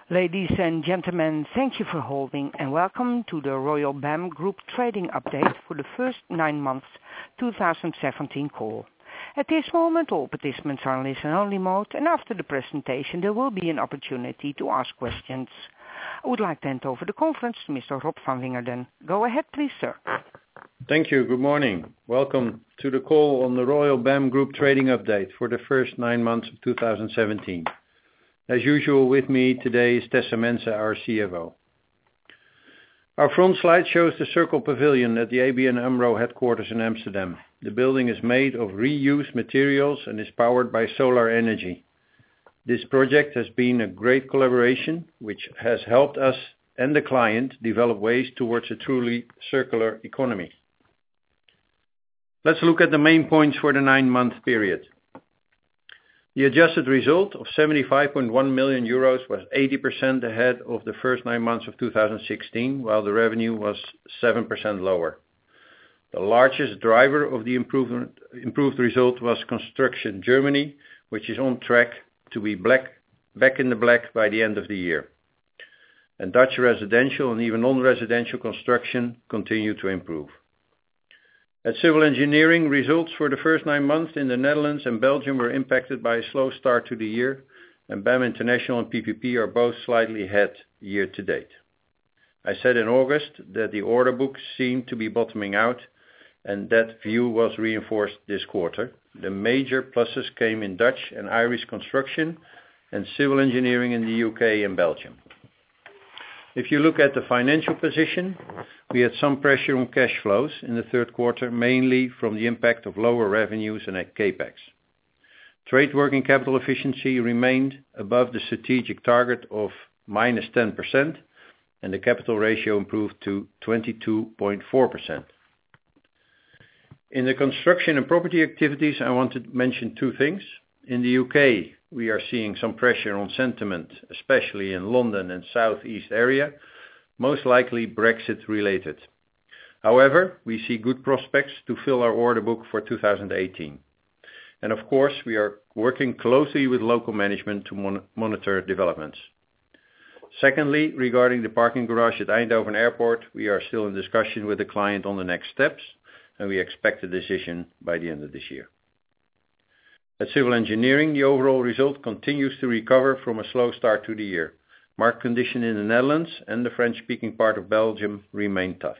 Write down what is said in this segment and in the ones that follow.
Ladies and gentlemen, thank you for holding and welcome to the Royal BAM Group trading update for the first 9 months 2017 call. At this moment all participants are in listen only mode, and after the presentation there will be an opportunity to ask questions. I would like to hand over the conference to Mr. Rob van Wingerden. Go ahead please, sir. Thank you. Good morning. Welcome to the call on the Royal BAM Group trading update for the first 9 months of 2017. As usual, with me today is Tessa Mense, our CFO. Our front slide shows the Circle Pavilion at the ABN AMRO headquarters in Amsterdam. The building is made of reused materials and is powered by solar energy. This project has been a great collaboration, which has helped us and the client develop ways towards a truly circular economy. Let's look at the main points for the 9-month period. The adjusted result of 75.1 million euros was 80% ahead of the first 9 months of 2016, while the revenue was 7% lower. The largest driver of the improved result was Construction Germany, which is on track to be back in the black by the end of the year. And Dutch residential and even non-residential construction continue to improve. At Civil Engineering, results for the first 9 months in the Netherlands and Belgium were impacted by a slow start to the year, and BAM International and PPP are both slightly ahead year to date. I said in August that the order book seemed to be bottoming out, and that view was reinforced this quarter. The major pluses came in Dutch and Irish construction and Civil Engineering in the UK and Belgium. If you look at the financial position, we had some pressure on cash flows in the third quarter, mainly from the impact of lower revenues and capex. Trade working capital efficiency remained above the strategic target of minus 10%, and the capital ratio improved to 22.4%. In the construction and property activities, I want to mention 2 things. In the UK, we are seeing some pressure on sentiment, especially in London and South East area, most likely Brexit related. However, we see good prospects to fill our order book for 2018. And of course, we are working closely with local management to monitor developments. Secondly, regarding the parking garage at Eindhoven Airport, we are still in discussion with the client on the next steps, and we expect a decision by the end of this year. At Civil Engineering, the overall result continues to recover from a slow start to the year. Market condition in the Netherlands and the French-speaking part of Belgium remain tough.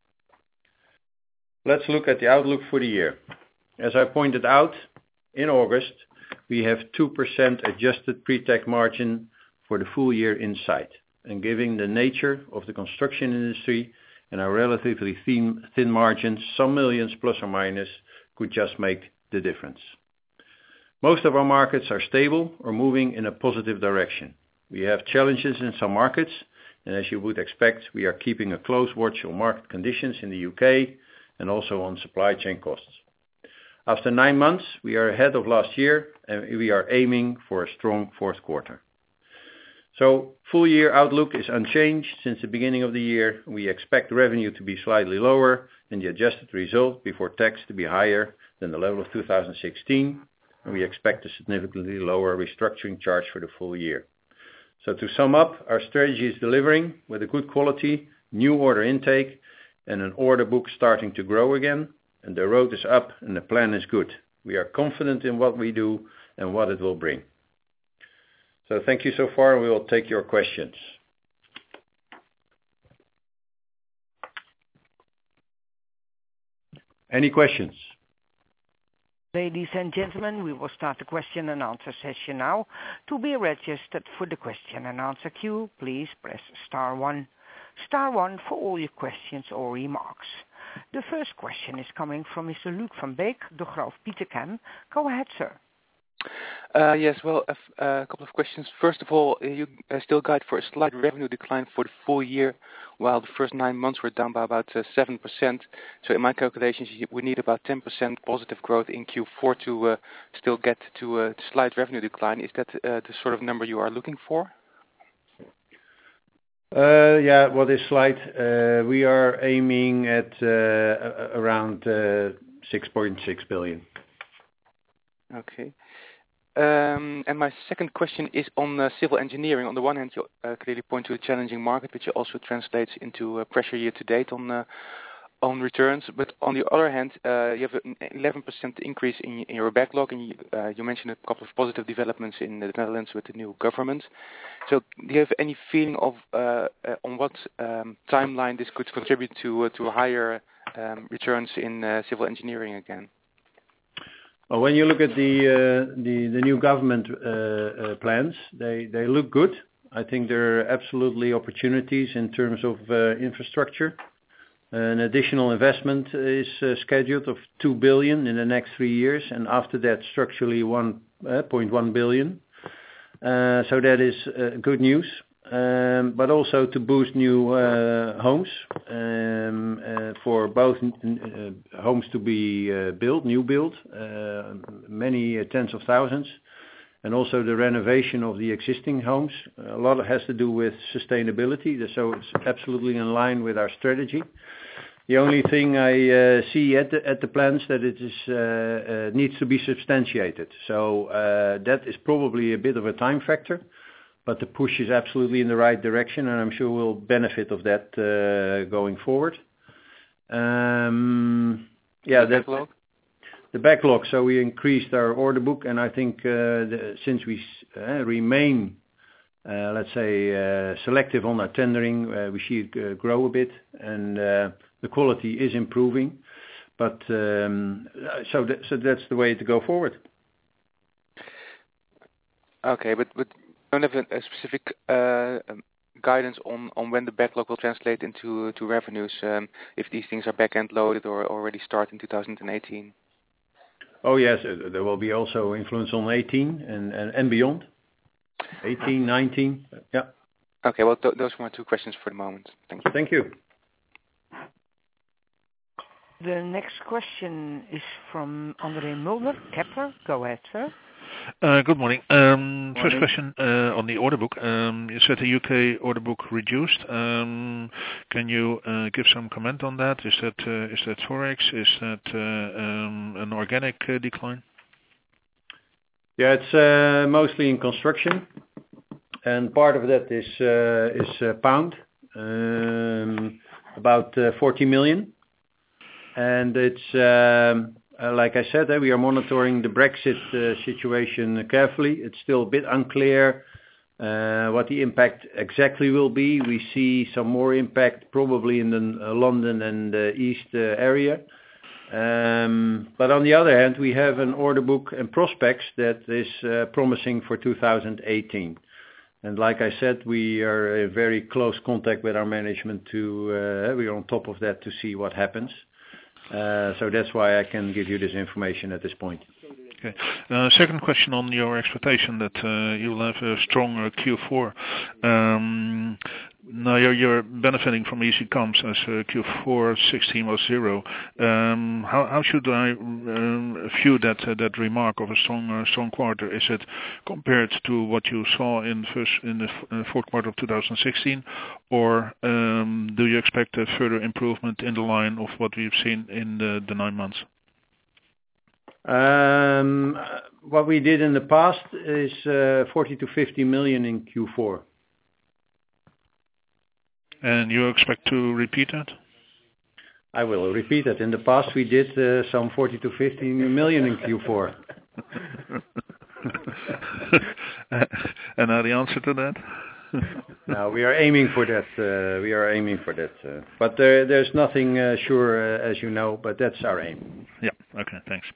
Let's look at the outlook for the year. As I pointed out in August, we have 2% adjusted pre-tax margin for the full year in sight. And given the nature of the construction industry and our relatively thin margins, some millions plus or minus could just make the difference. Most of our markets are stable or moving in a positive direction. We have challenges in some markets, and as you would expect, we are keeping a close watch on market conditions in the UK and also on supply chain costs. After 9 months, we are ahead of last year, and we are aiming for a strong fourth quarter. So, full year outlook is unchanged since the beginning of the year. We expect revenue to be slightly lower and the adjusted result before tax to be higher than the level of 2016. And we expect a significantly lower restructuring charge for the full year. So to sum up, our strategy is delivering with a good quality, new order intake, and an order book starting to grow again, and the road is up and the plan is good. We are confident in what we do and what it will bring. So thank you so far, and we will take your questions. Any questions? Ladies and gentlemen, we will start the question and answer session now. To be registered for the question and answer queue, please press star 1. Star 1 for all your questions or remarks. The first question is coming from Mr. Luc van Beek, Degroof Petercam. Go ahead, sir. Yes, well, a couple of questions. First of all, you still guide for a slight revenue decline for the full year, while the first 9 months were down by about 7%. So in my calculations, we need about 10% positive growth in Q4 to still get to a slight revenue decline. Is that the sort of number you are looking for? Yeah, what is slight? We are aiming at around 6.6 billion. Okay. And my second question is on civil engineering. On the one hand, you clearly point to a challenging market, which also translates into pressure year to date on returns. But on the other hand, you have an 11% increase in your backlog, and you mentioned a couple of positive developments in the Netherlands with the new government. So do you have any feeling of on what timeline this could contribute to higher returns in civil engineering again? Well, when you look at the new government plans, they look good. I think there are absolutely opportunities in terms of infrastructure. An additional investment is scheduled of 2 billion in the next 3 years, and after that, structurally 1.1 billion. So that is good news. But also to boost new homes for both homes to be built, new build, many tens of thousands, and also the renovation of the existing homes. A lot has to do with sustainability, so it's absolutely in line with our strategy. The only thing I see at the plans that it is needs to be substantiated. So that is probably a bit of a time factor. But the push is absolutely in the right direction, and I'm sure we'll benefit of that going forward. The backlog? The backlog. So we increased our order book, and I think since we remain, let's say, selective on our tendering, we see it grow a bit, and the quality is improving. But so that's the way to go forward. Okay, but don't have a specific guidance on when the backlog will translate into revenues, if these things are back-end loaded or already start in 2018? Oh yes, there will be also influence on 18 and beyond. 18, 19, yeah. Okay, well those were my two questions for the moment. Thank you. Thank you. The next question is from André Mulder, Kepler. Go ahead, sir. Good morning. First question on the order book. You said the UK order book reduced. Can you give some comment on that? Is that Forex? Is that an organic decline? Yeah, it's mostly in construction, and part of that is pound, about 40 million, and it's. Like I said, we are monitoring the Brexit situation carefully. It's still a bit unclear what the impact exactly will be. We see some more impact probably in the London and the East area. But on the other hand, we have an order book and prospects that is promising for 2018. And like I said, we are in very close contact with our management we are on top of that to see what happens. So that's why I can give you this information at this point. Okay. Second question on your expectation that you'll have a strong Q4. Now you're benefiting from easy comps as Q4 16 was 0. How should I view that remark of a strong quarter? Is it compared to what you saw in the fourth quarter of 2016, or do you expect a further improvement in the line of what we've seen in the 9 months? What we did in the past is 40 to 50 million in Q4. And you expect to repeat that? I will repeat it. In the past we did some 40 to 50 million in Q4. And now the answer to that? No, we are aiming for that. But there's nothing sure, as you know, but that's our aim. Yeah, okay, thanks.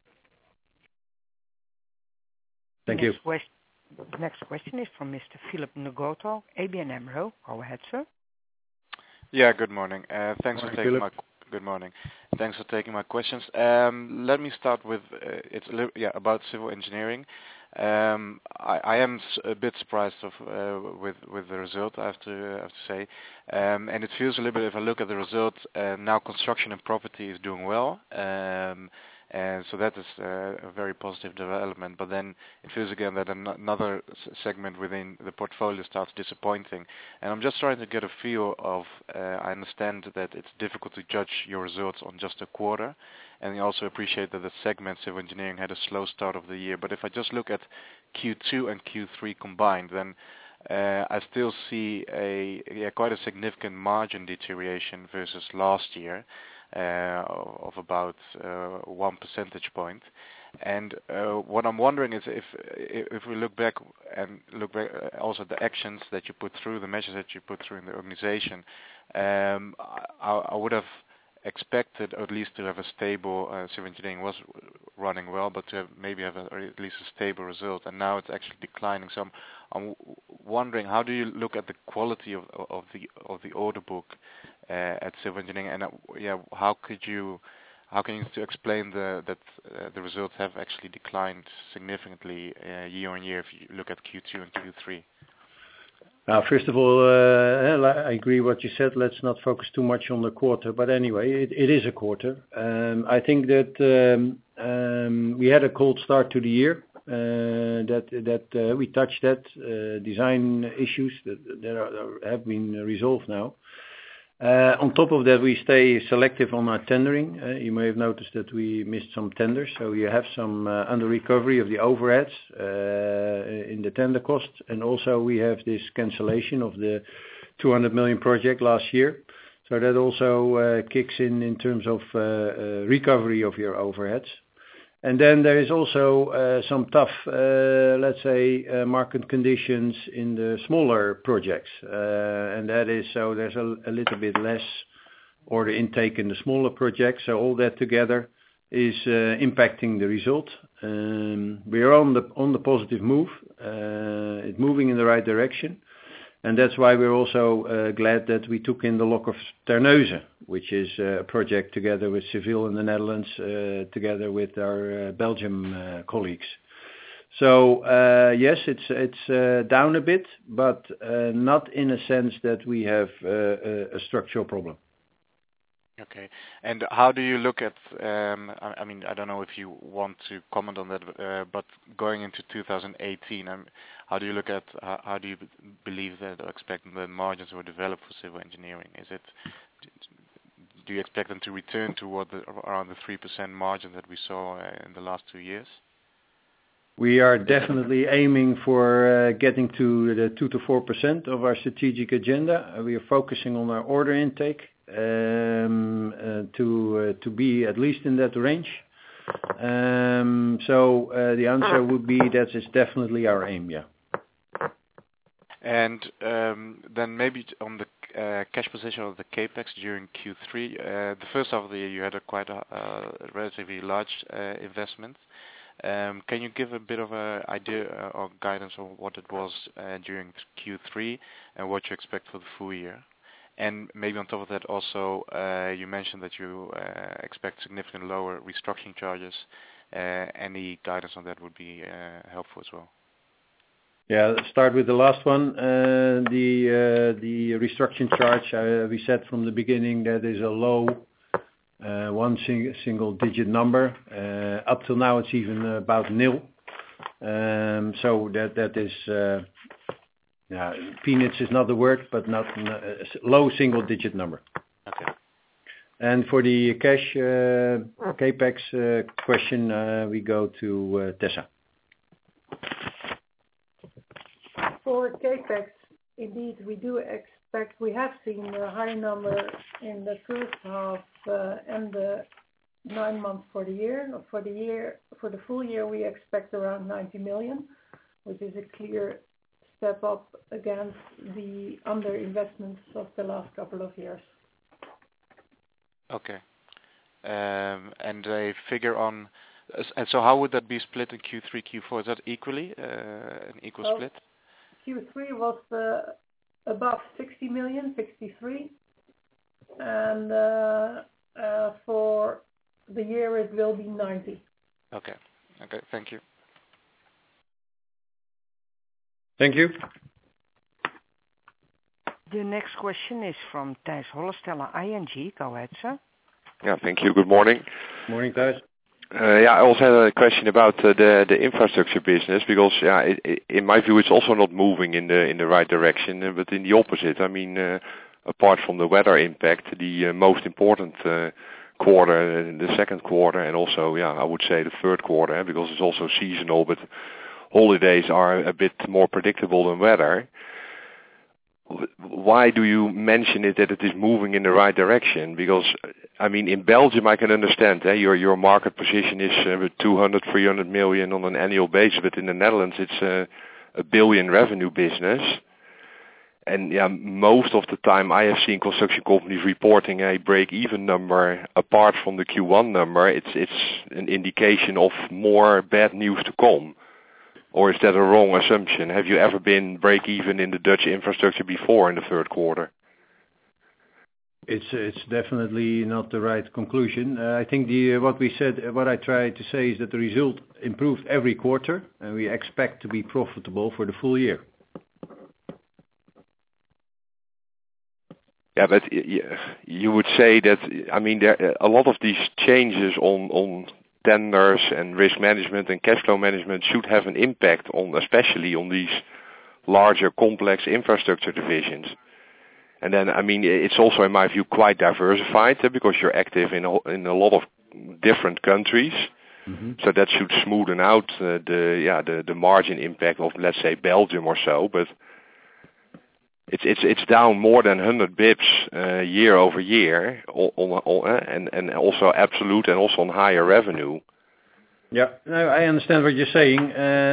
Thank you. The next question is from Mr. Philip Ngoto, ABN AMRO. Go ahead, sir. Yeah, good morning. Thanks for taking good morning. Thanks for taking my questions. Let me start with about civil engineering. I am a bit surprised with the result, I have to say, and it feels a little bit. If I look at the result now, construction and property is doing well, And so that is a very positive development. But then it feels again that another segment within the portfolio starts disappointing. And I'm just trying to get a feel of, I understand that it's difficult to judge your results on just a quarter. And I also appreciate that the segment civil engineering had a slow start of the year. But if I just look at Q2 and Q3 combined, then I still see quite a significant margin deterioration versus last year of about 1 percentage point. And what I'm wondering is if we look back also at the actions that you put through, the measures that you put through in the organization, I would have expected at least to have a stable civil engineering was running well, but to have maybe have at least a stable result, and now it's actually declining. So I'm wondering, how do you look at the quality of the order book at civil engineering, and how can you explain that the results have actually declined significantly year on year if you look at Q2 and Q3? First of all, I agree what you said. Let's not focus too much on the quarter. But anyway, it is a quarter. I think that we had a cold start to the year. That we touched that design issues that have been resolved now. On top of that, we stay selective on our tendering. You may have noticed that we missed some tenders, so you have some under recovery of the overheads in the tender cost, and also we have this cancellation of the 200 million project last year. So that also kicks in terms of recovery of your overheads. And then there is also some tough, let's say, market conditions in the smaller projects. And that is, so there's a little bit less order intake in the smaller projects. So all that together is impacting the result. We are on the positive move. It's moving in the right direction. And that's why we're also glad that we took in the Lock of Terneuzen, which is a project together with Civil in the Netherlands, together with our Belgium colleagues. So yes, it's down a bit, but not in a sense that we have a structural problem. Okay. And how do you look at, I mean, I don't know if you want to comment on that, but going into 2018, how do you look at, how do you believe that or expect the margins will develop for civil engineering? Do you expect them to return toward around the 3% margin that we saw in the last 2 years? We are definitely aiming for getting to the 2 to 4% of our strategic agenda. We are focusing on our order intake to be at least in that range. So the answer would be that is definitely our aim, yeah. And then maybe on the cash position of the capex during Q3, the first half of the year you had quite a relatively large investment. Can you give a bit of an idea or guidance on what it was during Q3 and what you expect for the full year? And maybe on top of that also, you mentioned that you expect significantly lower restructuring charges. Any guidance on that would be helpful as well. Yeah, let's start with the last one. The restructuring charge, we said from the beginning that is a low one single digit number. Up till now it's even about nil. So that is... peanuts is not the word, but not low single digit number. Okay. And for the cash capex question, we go to Tessa. For capex, indeed, we do expect. We have seen a high number in the first half and the 9 months for the year. For the full year, we expect around 90 million, which is a clear step up against the underinvestments of the last couple of years. Okay. And a figure on, and so how would that be split in Q3, Q4? Is that equally an equal split? Q3 was above 60 million, 63, and for the year it will be 90. Okay. Okay. Thank you. Thank you. The next question is from Thijs Hollestelle, ING. Go ahead, sir. Yeah, thank you. Good morning. Morning, Thijs. I also had a question about the infrastructure business, because in my view it's also not moving in the right direction, but in the opposite. I mean, apart from the weather impact, the most important quarter, the second quarter, and also I would say the third quarter, because it's also seasonal, but holidays are a bit more predictable than weather. Why do you mention it that it is moving in the right direction? Because, I mean, in Belgium I can understand your market position is 200, 300 million on an annual basis, but in the Netherlands it's a billion revenue business. And most of the time I have seen construction companies reporting a break-even number apart from the Q1 number. It's an indication of more bad news to come. Or is that a wrong assumption? Have you ever been break-even in the Dutch infrastructure before in the third quarter? It's definitely not the right conclusion. I think what I tried to say is that the result improved every quarter, and we expect to be profitable for the full year. Yeah, but you would say that, I mean, there a lot of these changes on tenders and risk management and cash flow management should have an impact on, especially on these larger complex infrastructure divisions. And then, I mean, it's also in my view quite diversified because you're active in a lot of different countries. Mm-hmm. So that should smoothen out the margin impact of, let's say, Belgium or so, but it's down more than 100 bips year over year and also absolute and also on higher revenue. Yeah, no, I understand what you're saying.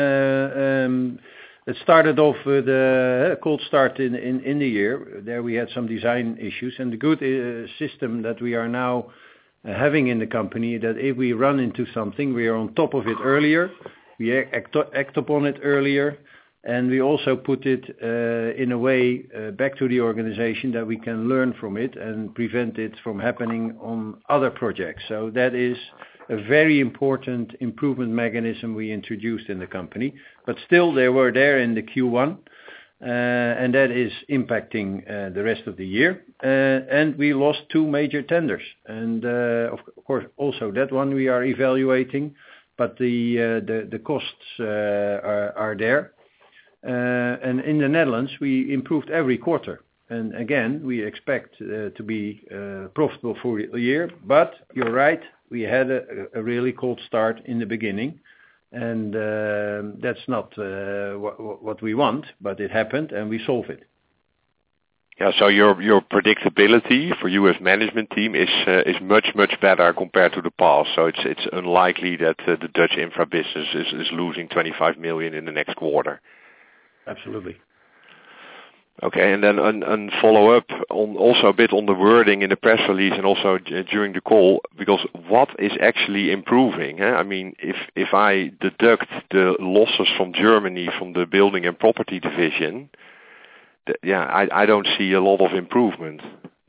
It started off with a cold start in the year. There we had some design issues, and the good system that we are now having in the company, that if we run into something, we are on top of it earlier, we act upon it earlier, and we also put it in a way back to the organization that we can learn from it and prevent it from happening on other projects. So that is a very important improvement mechanism we introduced in the company. But still, they were there in the Q1, and that is impacting the rest of the year. And we lost 2 major tenders. And of course, also that one we are evaluating, but the costs are there. And in the Netherlands, we improved every quarter. And again, we expect to be profitable for the year. But you're right, we had a really cold start in the beginning. And that's not what we want, but it happened and we solved it. Yeah, so your predictability for you as management team is much better compared to the past. So it's unlikely that the Dutch infra business is losing 25 million in the next quarter. Absolutely. Okay, and then a follow-up on also a bit on the wording in the press release and also during the call, because what is actually improving? I mean, if I deduct the losses from Germany from the building and property division, I don't see a lot of improvement.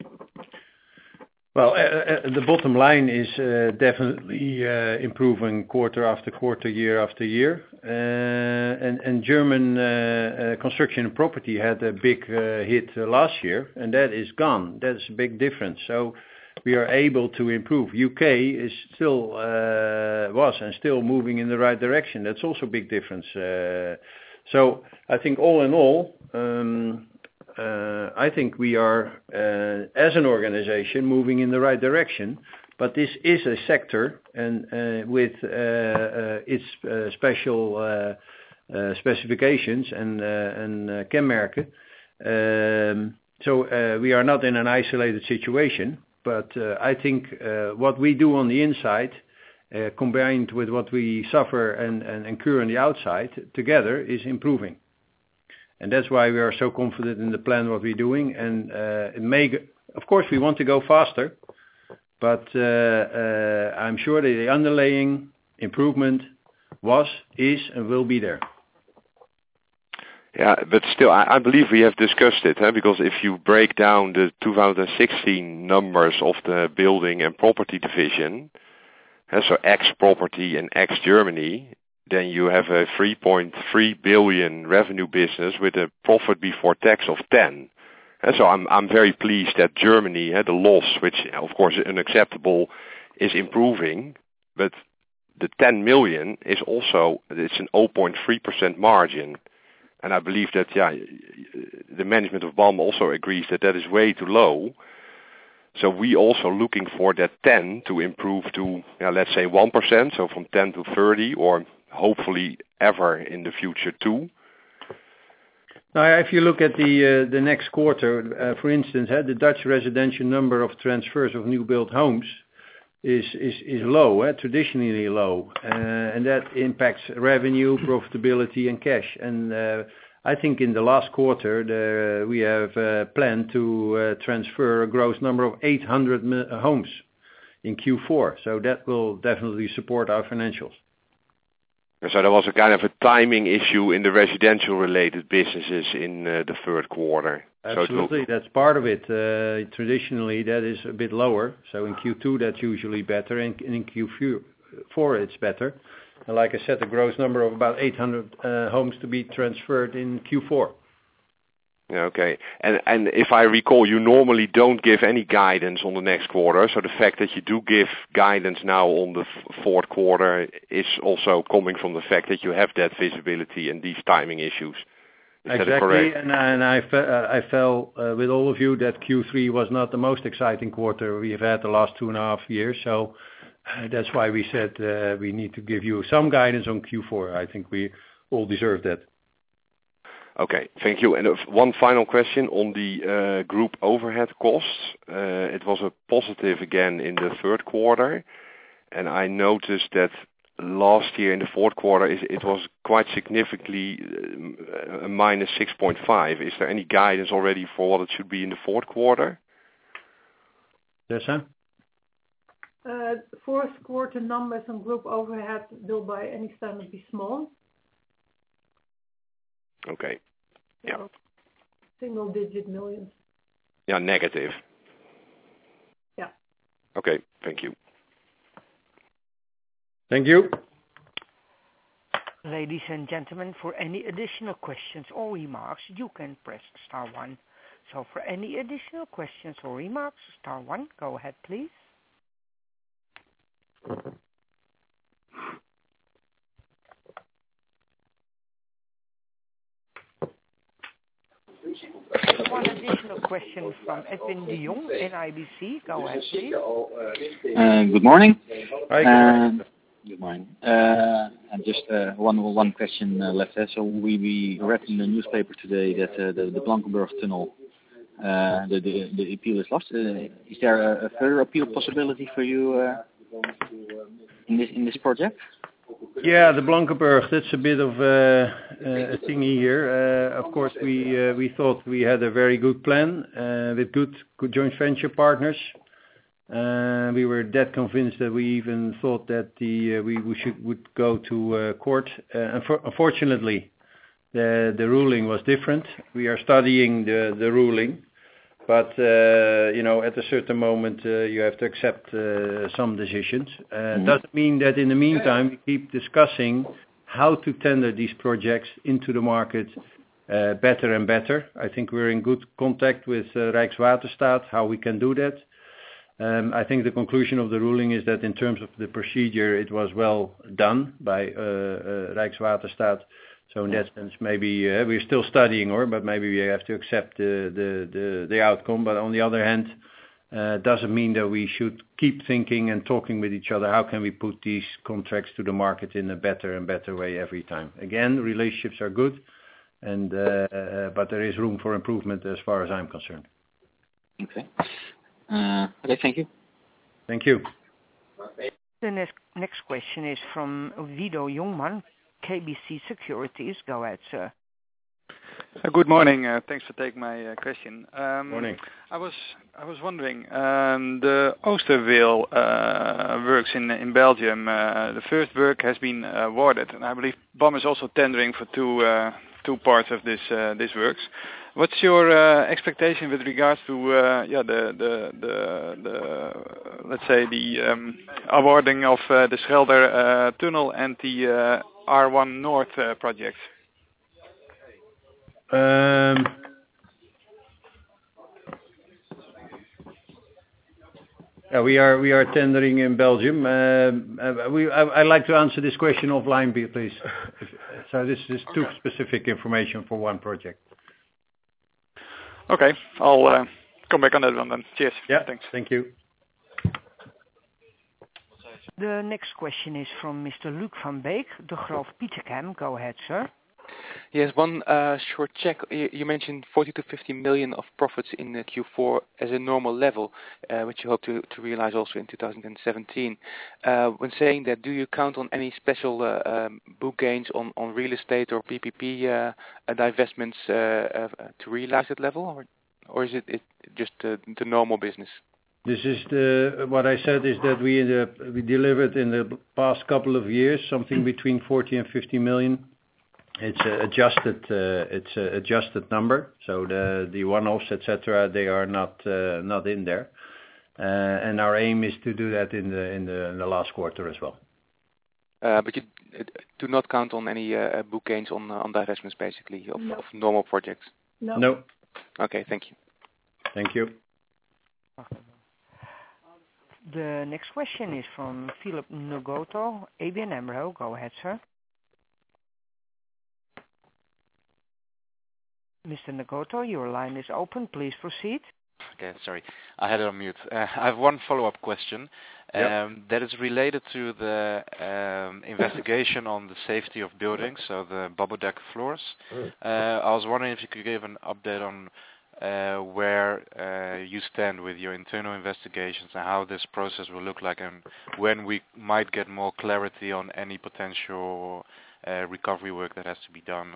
Well, the bottom line is definitely improving quarter after quarter, year after year. And German construction and property had a big hit last year, and that is gone. That's a big difference. So we are able to improve. UK is still was and still moving in the right direction. That's also a big difference. So I think all in all, I think we are, as an organization, moving in the right direction. But this is a sector, and with its special specifications and kenmerken. So we are not in an isolated situation. But I think what we do on the inside, combined with what we suffer and incur on the outside, together is improving. And that's why we are so confident in the plan, what we're doing. And of course, we want to go faster, but I'm sure that the underlying improvement is, and will be there. Yeah, but still, I believe we have discussed it, because if you break down the 2016 numbers of the building and property division, so ex-property and ex-Germany, then you have a 3.3 billion revenue business with a profit before tax of 10. And so I'm very pleased that Germany had a loss, which of course is unacceptable, is improving. But the 10 million is also, it's an 0.3% margin. And I believe that, the management of BAM also agrees that that is way too low. So we also looking for that 10 to improve to, let's say 1%, so from 10 to 30, or hopefully ever in the future too. Now, if you look at the next quarter, for instance, the Dutch residential number of transfers of new built homes is low, traditionally low, and that impacts revenue, profitability, and cash. And I think in the last quarter we have planned to transfer a gross number of 800 homes in Q4, so that will definitely support our financials. So there was a kind of a timing issue in the residential related businesses in the third quarter. Absolutely, that's part of it. Traditionally that is a bit lower, so in Q2 that's usually better, and in Q4 it's better. And like I said, the gross number of about 800 homes to be transferred in Q4. Okay, and if I recall, you normally don't give any guidance on the next quarter, so the fact that you do give guidance now on the fourth quarter is also coming from the fact that you have that visibility and these timing issues. Is exactly, that correct? And I felt with all of you that Q3 was not the most exciting quarter we have had the last 2.5 years, so that's why we said we need to give you some guidance on Q4. I think we all deserve that. Okay, thank you. And one final question on the group overhead costs. It was a positive again in the third quarter, and I noticed that last year in the fourth quarter it was quite significantly a minus 6.5. Is there any guidance already for what it should be in the fourth quarter? Yes, sir. Fourth quarter numbers on group overhead will by any standard be small. Okay. Yeah. Single digit millions. Yeah, negative. Yeah. Okay, thank you. Thank you. Ladies and gentlemen, for any additional questions or remarks, you can press star 1. So for any additional questions or remarks, star 1. Go ahead, please. One additional question from Edwin de Jong in IBC. Go ahead, please. Good morning. Hi. Good morning. And just one question left there. So we read in the newspaper today that the Blankenburg tunnel, the appeal is lost. Is there a further appeal possibility for you in this project? Yeah, the Blankenburg, that's a bit of a thingy here. Of course, we thought we had a very good plan with good joint venture partners. We were that convinced that we even thought that we would go to court. Unfortunately, the ruling was different. We are studying the ruling, but at a certain moment you have to accept some decisions. Doesn't mean that in the meantime we keep discussing how to tender these projects into the market better and better. I think we're in good contact with Rijkswaterstaat, how we can do that. I think the conclusion of the ruling is that in terms of the procedure, it was well done by Rijkswaterstaat. So in that sense, maybe we're still studying, but maybe we have to accept the outcome. But on the other hand, doesn't mean that we should keep thinking and talking with each other. How can we put these contracts to the market in a better and better way every time? Again, relationships are good, and but there is room for improvement as far as I'm concerned. Okay. Okay, thank you. Thank you. The next question is from Guido Jongman, KBC Securities. Go ahead, sir. Good morning. Thanks for taking my question. Morning. I was wondering, the Oosterweel works in Belgium. The first work has been awarded, and I believe BAM is also tendering for two parts of this works. What's your expectation with regards to let's say the awarding of the Schelder tunnel and the R1 North projects? We are tendering in Belgium. I'd like to answer this question offline, please. So this is too specific information for one project. Okay, I'll come back on that one then. Cheers. Yeah, thanks. Thank you. The next question is from Mr. Luc van Beek, Degroof Petercam. Go ahead, sir. Yes, one short check. You mentioned 40 to 50 million of profits in Q4 as a normal level, which you hope to realize also in 2017. When saying that, do you count on any special book gains on real estate or PPP divestments to realize that level, or is it just the normal business? This is what I said is that we delivered in the past couple of years something between 40 and 50 million. It's a adjusted number, so the one-offs, etc., they are not in there, and our aim is to do that in the last quarter as well. But you do not count on any book gains on divestments, basically, of normal projects. No. Okay, thank you. Thank you. The next question is from Philip Ngoto, ABN AMRO. Go ahead, sir. Mr. Ngoto, your line is open. Please proceed. Okay, sorry. I had it on mute. I have one follow-up question that is related to the investigation on the safety of buildings, so the bubble deck floors. I was wondering if you could give an update on where you stand with your internal investigations and how this process will look like, and when we might get more clarity on any potential recovery work that has to be done.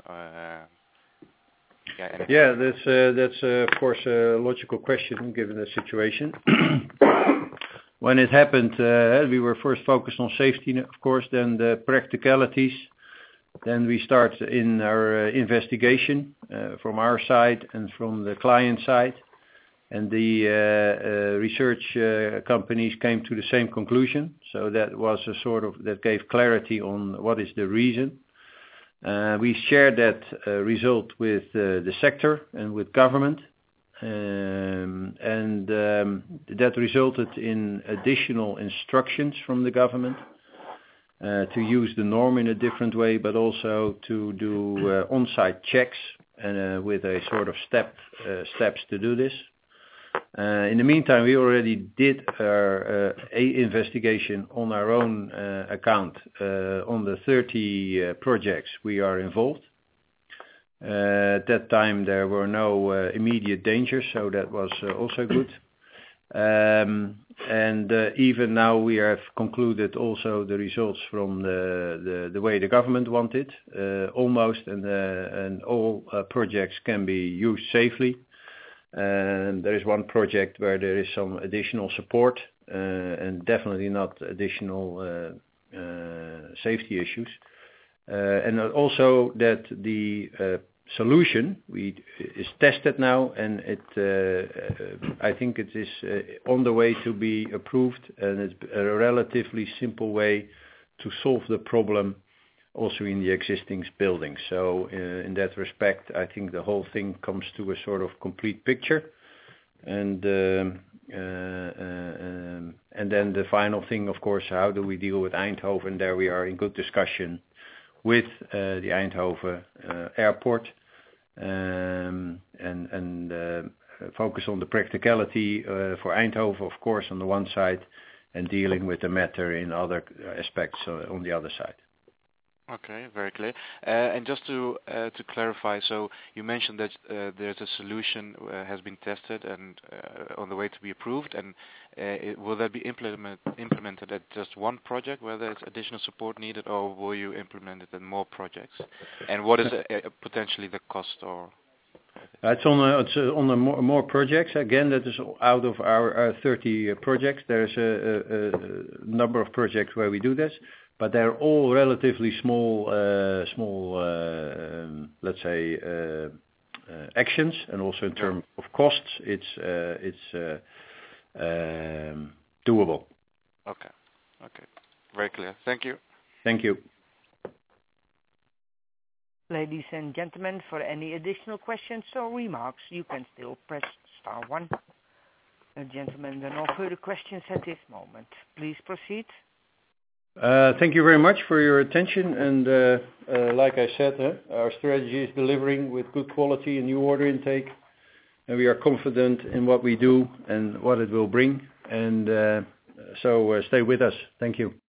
That's of course a logical question given the situation. When it happened, we were first focused on safety, of course, then the practicalities. Then we start in our investigation from our side and from the client side, and the research companies came to the same conclusion. So that was that gave clarity on what is the reason. We shared that result with the sector and with government, and that resulted in additional instructions from the government to use the norm in a different way, but also to do on-site checks and with a sort of steps to do this. In the meantime, we already did our investigation on our own account on the 30 projects we are involved. At that time, there were no immediate dangers, so that was also good. And even now, we have concluded also the results from the way the government wanted, almost, and all projects can be used safely. And there is one project where there is some additional support and definitely not additional safety issues. And also that the solution is tested now, and I think it is on the way to be approved, and it's a relatively simple way to solve the problem also in the existing buildings. So in that respect, I think the whole thing comes to a sort of complete picture. And then the final thing, of course, how do we deal with Eindhoven? There we are in good discussion with the Eindhoven airport, and focus on the practicality for Eindhoven, of course, on the one side, and dealing with the matter in other aspects on the other side. Okay, very clear. And just to clarify, so you mentioned that there's a solution has been tested and on the way to be approved, and will that be implemented at just one project where there's additional support needed, or will you implement it in more projects? And what is potentially the cost? Or it's on more projects. Again, that is out of our 30 projects. There's a number of projects where we do this, but they're all relatively small, let's say, actions, and also in terms of costs, it's doable. Okay, very clear. Thank you. Thank you. Ladies and gentlemen, for any additional questions or remarks, you can still press star 1. Gentlemen, there are no further questions at this moment. Please proceed. Thank you very much for your attention. And like I said, our strategy is delivering with good quality and new order intake. And we are confident in what we do and what it will bring. And so stay with us. Thank you.